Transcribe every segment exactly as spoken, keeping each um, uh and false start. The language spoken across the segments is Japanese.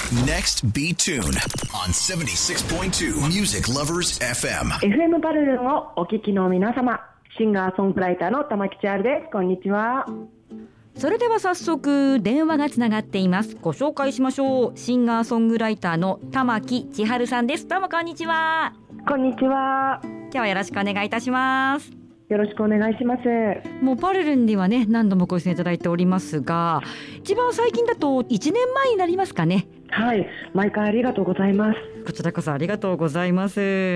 Next Be Tune on セブンティシックスポイントツー Music Lovers エフエム。 エフエム パルルンをお聞きの皆様、シンガーソングライターの玉木千春です。こんにちは。 それでは早速電話がつながっています。ご紹介しましょう。シンガーソングライターの玉木千春さんです。どうもこんにちは。 こんにちは。 今日はよろしくお願いいたします。 よろしくお願いします。 もうパルルンではね、何度もご出演いただいておりますが、一番最近だといちねんまえになりますかね。 はい、毎回ありがとうございます。 こちらこそありがとうございます。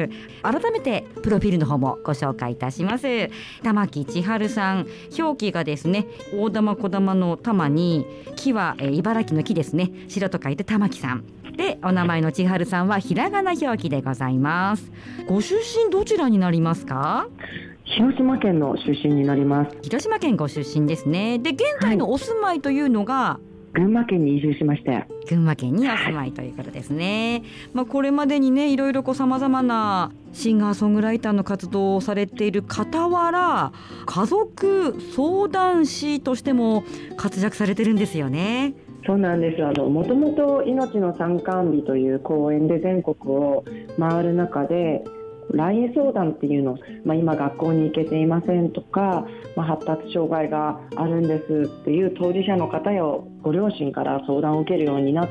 改めてプロフィールの方もご紹介いたします。玉木千春さん、表記がですね、大玉小玉の玉に、木は、えー、茨城の木ですね、白と書いて玉木さんで、お名前の千春さんはひらがな表記でございます。ご出身どちらになりますか？ 広島県の出身になります。 広島県ご出身ですね。で、現在のお住まいというのが、はい、 群馬県に移住しまして。 群馬県にお住まいということですね。まあ、これまでにね、いろいろこう様々なシンガーソングライターの活動をされている傍ら、家族相談師としても活躍されてるんですよね。 そうなんです。あの、もともと命の参観日という講演で全国を回る中で、ライン 相談っていうのを、まあ、今学校に行けていませんとか、まあ、発達障害があるんですっていう当事者の方やご両親から相談を受けるようになって、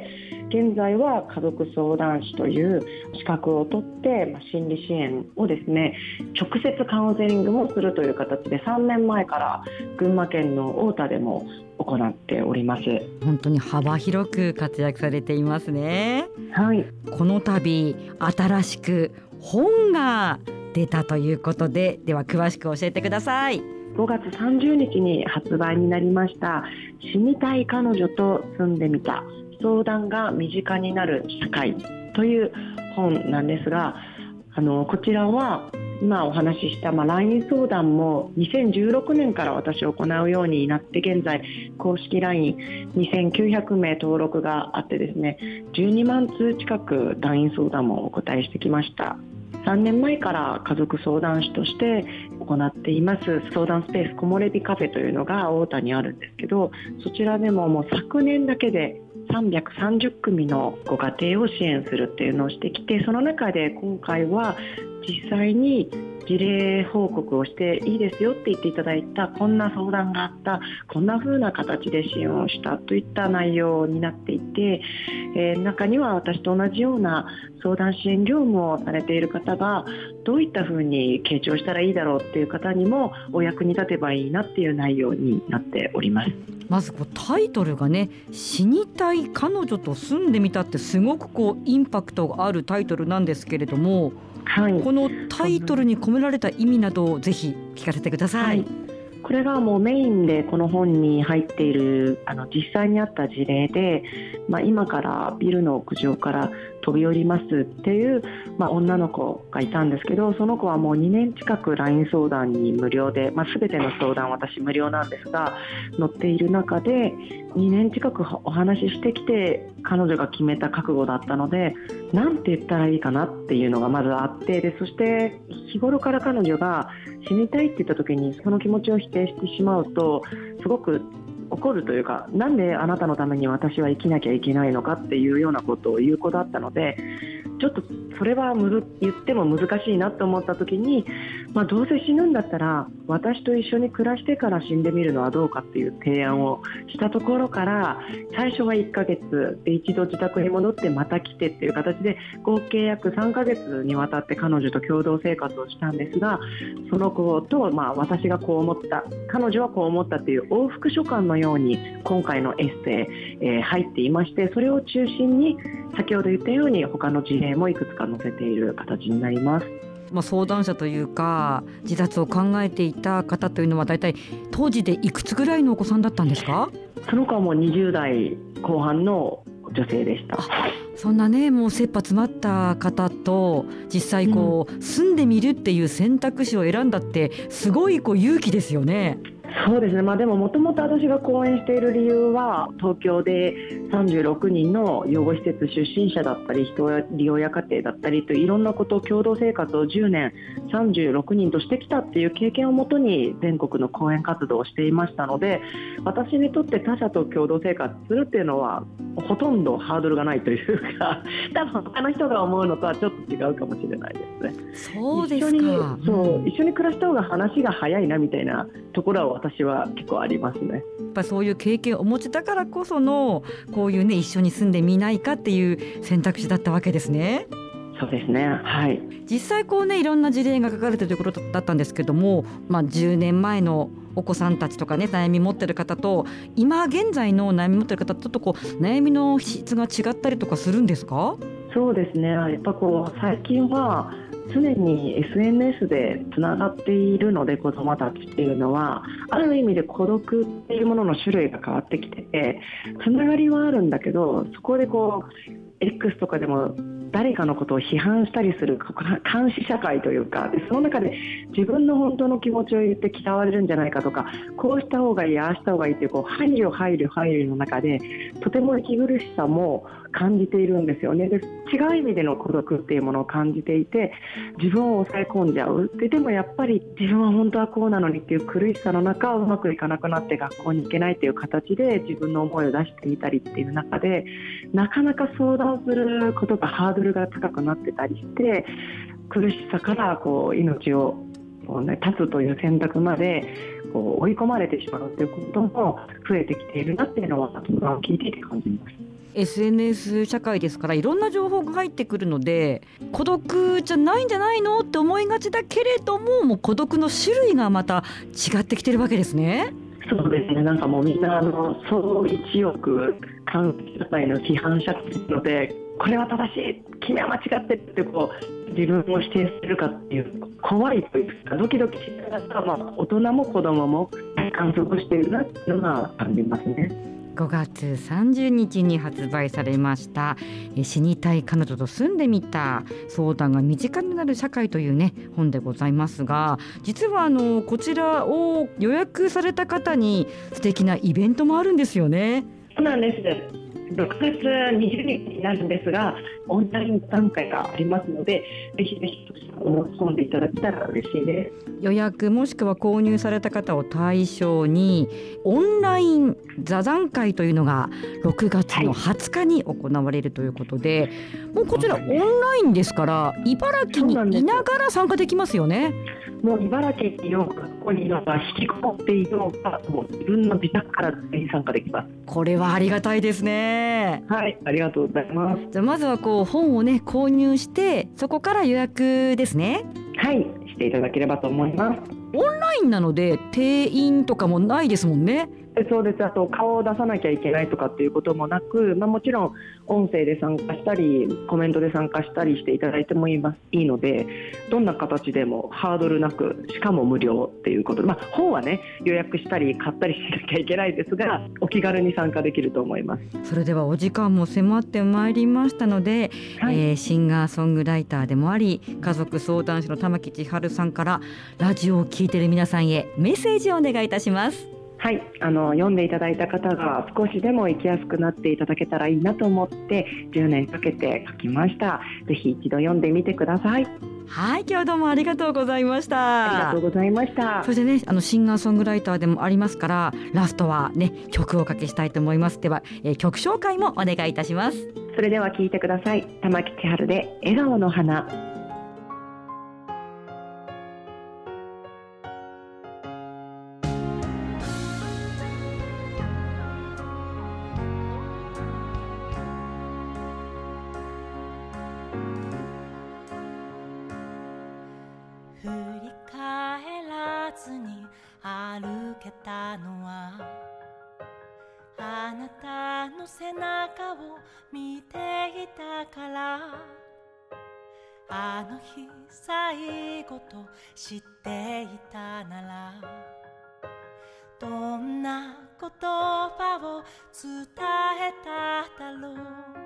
現在は家族相談師という資格を取って、まあ、心理支援をですね、直接カウンセリングもするという形でさんねんまえから群馬県の太田でも行っております。 本当に幅広く活躍されていますね。 はい。 この度新しく本が出たということで、では詳しく教えてください。 ごがつさんじゅうにちに発売になりました死にたい彼女と住んでみた、相談が身近になる社会という本なんですが、あのこちらは今お話しした、まあ、ライン 相談もにせんじゅうろくねんから私行うようになって、現在公式 ラインにせんきゅうひゃくめい登録があってですね、じゅうにまんつう近く ライン 相談もお答えしてきました。さんねんまえから家族相談師として行っています相談スペース木漏れ日カフェというのが太田にあるんですけど、そちらでももう昨年だけでさんびゃくさんじゅっくみのご家庭を支援するっていうのをしてきて、その中で今回は実際に事例報告をしていいですよって言っていただいた、こんな相談があった、こんな風な形で支援をしたといった内容になっていて、えー、中には私と同じような相談支援業務をされている方がどういった風に傾聴したらいいだろうっていう方にもお役に立てばいいなっていう内容になっております。 まずこうタイトルがね、死にたい彼女と住んでみたって、すごくこうインパクトがあるタイトルなんですけれども、はい、このタイトルに込められた意味などをぜひ聞かせてください。はい、 これがもうメインでこの本に入っているあの実際にあった事例で、まあ、今からビルの屋上から飛び降りますっていう、まあ、女の子がいたんですけど、その子はもうにねん近く ライン 相談に無料で、まあ、全ての相談私無料なんですが載っている中で、にねん近くお話ししてきて彼女が決めた覚悟だったので、なんて言ったらいいかなっていうのがまずあって、でそして日頃から彼女が死にたいって言った時にその気持ちを否定してしまうとすごく怒るというか、なんであなたのために私は生きなきゃいけないのかっていうようなことを言う子だったので、ちょっとそれはむず言っても難しいなと思った時に、まあ、どうせ死ぬんだったら私と一緒に暮らしてから死んでみるのはどうかっていう提案をしたところから、最初はいっかげつで一度自宅に戻ってまた来てっていう形で合計約さんかげつにわたって彼女と共同生活をしたんですが、その子と、まあ、私がこう思った、彼女はこう思ったっていう往復書簡のように今回のエッセイ、えー、入っていまして、それを中心に先ほど言ったように他の事例もいくつか載せている形になります。 まあ、相談者というか自殺を考えていた方というのはだいたい当時でいくつぐらいのお子さんだったんですか？ その子はもうにじゅうだいこう半の女性でした。 そんなね、もう切羽詰まった方と実際こう、うん、住んでみるっていう選択肢を選んだってすごいこう勇気ですよね。 そうですね、まあ、でももともと私が講演している理由は東京でさんじゅうろくにんの養護施設出身者だったり人利用や家庭だったりといろんなことを共同生活をじゅうねんさんじゅうろくにんとしてきたっていう経験をもとに全国の講演活動をしていましたので、私にとって他者と共同生活するっていうのはほとんどハードルがないというか、多分他の人が思うのとはちょっと違うかもしれないですね。 そうですか。 一緒に、そう、一緒に暮らした方が話が早いなみたいなところは私は結構ありますね。 やっぱそういう経験をお持ちだからこそのこういうね、一緒に住んでみないかっていう選択肢だったわけですね。 そうですね、はい、 実際こうね、いろんな事例が書かれているということだったんですけども、まあ、じゅうねんまえのお子さんたちとかね、悩み持ってる方と今現在の悩み持ってる方とちょっとこう悩みの質が違ったりとかするんですか？ そうですね、やっぱこう最近は常に エスエヌエス でつながっているので、子どもたちっていうのはある意味で孤独っていうものの種類が変わってきてて、つながりはあるんだけど、そこでこう X とかでも誰かのことを批判したりする監視社会というか、でその中で自分の本当の気持ちを言って嫌われるんじゃないかとか、こうした方がいい、ああした方がいいという、こう配慮配慮配慮の中でとても息苦しさも感じているんですよね。で違う意味での孤独っていうものを感じていて、自分を抑え込んじゃう。ででもやっぱり自分は本当はこうなのにっていう苦しさの中、うまくいかなくなって学校に行けないっていう形で自分の思いを出してみたりっていう中で、なかなか相談することがハードルが高くなってたりして、苦しさからこう命をこう、ね、絶つという選択までこう追い込まれてしまうということも増えてきているなっていうのは聞いていて感じます。 エスエヌエス 社会ですから、いろんな情報が入ってくるので、孤独じゃないんじゃないのって思いがちだけれども、もう孤独の種類がまた違ってきてるわけですね。 そうですね、なんかもうみんなあの総一億監視社会の批判者っていうので、これは正しい、君は間違ってるってこう自分を否定するかっていう怖いというか、ドキドキしながら、まあ、大人も子供も観測しているなっていうのが感じますね。 ごがつさんじゅうにちに発売されました死にたい彼女と住んでみた、相談が身近になる社会というね本でございますが、実はあのこちらを予約された方に素敵なイベントもあるんですよね。 そうなんです。ろくがつにじゅうにちになるんですが、オンライン参加がありますので、ぜひぜひお申し込んでいただけたら嬉しいです。 予約もしくは購入された方を対象にオンライン座談会というのがろくがつのはつかに行われるということで、はい、もうこちらオンラインですから茨城にいながら参加できますよね。 もう茨城にいようが、ここにいようが、引きこもっていようが、もう自分の自宅から全員参加できます。 これはありがたいですね。 はい、ありがとうございます。 じゃあまずはこう本をね購入して、そこから予約ですね。 はい、していただければと思います。 オンラインなので定員とかもないですもんね。 そうです。あと顔を出さなきゃいけないとかっていうこともなく、まあ、もちろん音声で参加したりコメントで参加したりしていただいてもいいますいいので、どんな形でもハードルなく、しかも無料っていうことで、まあ、本はね予約したり買ったりしなきゃいけないですが、お気軽に参加できると思います。 それではお時間も迫ってまいりましたので、はい、えー、シンガーソングライターでもあり家族相談師の玉木千春さんからラジオを聞いている皆さんへメッセージをお願いいたします。 はい、あの読んでいただいた方が少しでも生きやすくなっていただけたらいいなと思ってじゅうねんかけて書きました。ぜひ一度読んでみてください。 はい、今日はどうもありがとうございました。 ありがとうございました。 そしてね、あのシンガーソングライターでもありますから、ラストはね曲をおかけしたいと思います。では、えー、曲紹介もお願いいたします。 それでは聴いてください。玉木千春で笑顔の花。 振り返らずに歩けたのはあなたの背中を見ていたから、あの日最後と知っていたなら、どんな言葉を伝えただろう。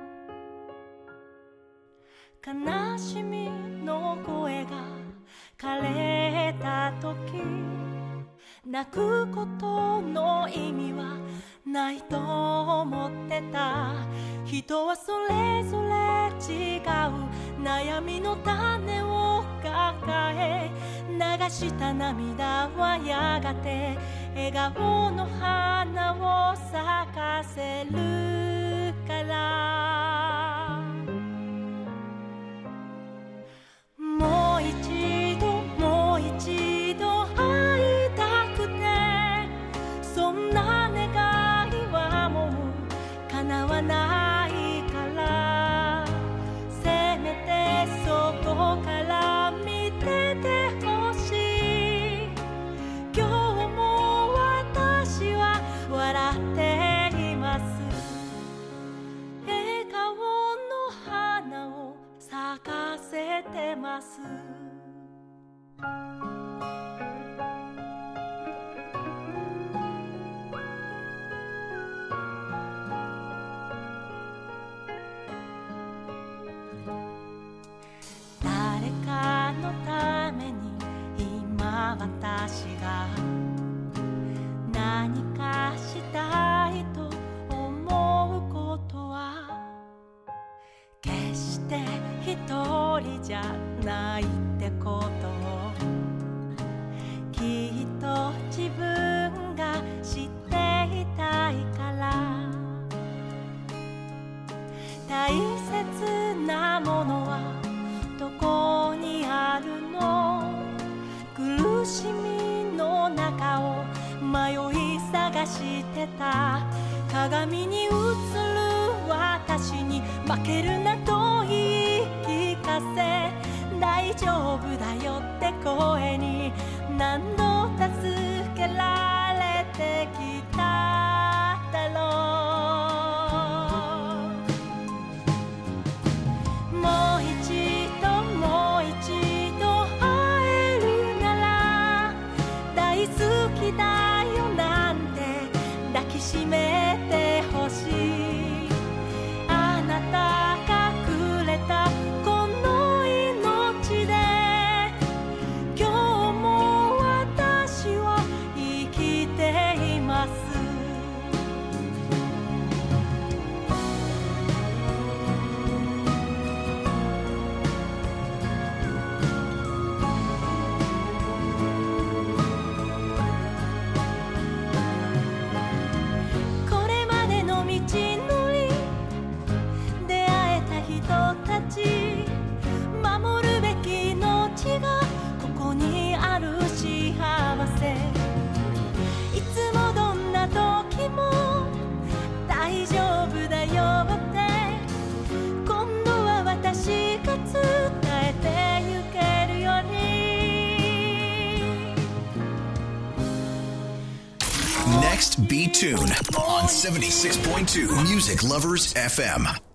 悲しみの声が枯れた時、 泣くことの意味はないと思ってた。人はそれぞれ違う悩みの種を抱え、流した涙はやがて笑顔の花を咲かせるから。もう一度もう一度会いたくて、そんな願いはもう叶わないから、せめてそこから見ててほしい。今日も私は笑っています。笑顔の花を咲かせてます。誰かのために今私が何かしたいと思うことは、決して一人じゃないってことをきっと自分が知っていたいから。大切なものはどこにあるの？苦しみの中を迷い探してた。鏡に映る私に負けるなと言い聞かせ、大丈夫だよって声に何度助けられてきただろう。もう一度もう一度会えるなら、大好きだよなんて抱きしめてほしい。あなたがくれたこの命で、今日も私は生きています。これまでの道のり、出会えた人たち、守るべき命がここにある幸せ。いつもどんな時も大丈夫だよって、今度は私が伝えてゆけるように。 Next B Tune on seventy-six point two Music Lovers F M.